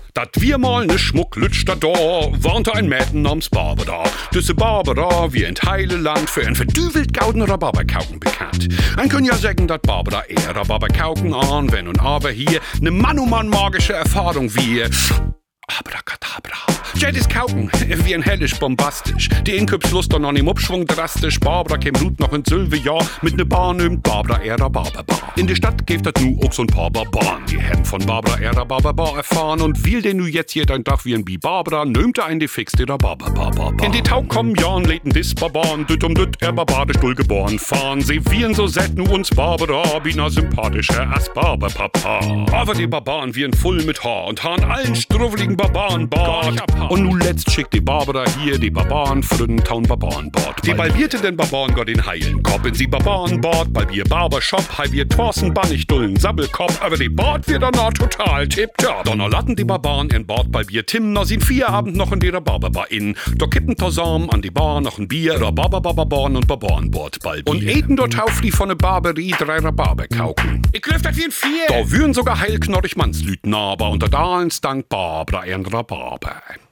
Dat wir mal ne Schmucklütsch da warnte ein Mädchen namens Barbara. Diese Barbara, wie in Heile Land für ein verdüvelt gauden Rhabarberkauken bekannt. Ein können ja sagen, dat Barbara eher Rhabarberkauken an, wenn und aber hier ne Mann magische Erfahrung wie Abracadabra. Jedis Kauken, wie ein hellisch bombastisch. Die Inkübslust noch im Abschwung drastisch. Barbara käm Blut noch in Silvejahr. Mit ne Bahn nimmt Barbara eher Rhabarberbar. In der Stadt gibt das nu auch so ein paar Barbaren. Die haben von Barbara eher Rhabarberbar erfahren. Und will den nu jetzt hier dein Dach wie ein Bi Barbara, nimmt er ein die fix die Rhabarberbar. In die Tau kommen Jahren leten dis Barbaren. Düt er barbarisch dull geboren fahren. Sie wiren so set nu uns Barbara. Bina sympathischer als Barberpapa. Aber die Barbaren wiren voll mit Haar. Und haben allen struffeligen Barbarenbart. Und nun letzt schickt die Barbara hier die Barbaren für den Town Barbarenbord. Die balbierte den Barbaren Gott den heilen Kopf in sie Barbarenbord, balbier Barbershop, halbier Thorsten Bannig dullen Sabbelkopf, aber die Bord wird danach total tipptopp. Donner latten die Barbaren in Bord balbier Timner, sind 4 Abend noch in die Rhabarberbar in. Da kippen zusammen an die Bar noch ein Bier, Rhabarberbarbaren und Barbarenbord balbier. Und eten dort auf die von ne Barberie 3 Rhabarberkauken. Ich klüft das wie ein 4. Da würden sogar heilknorrig Mannslüten aber unter Dahlens dank Barbara ein Rhabarber.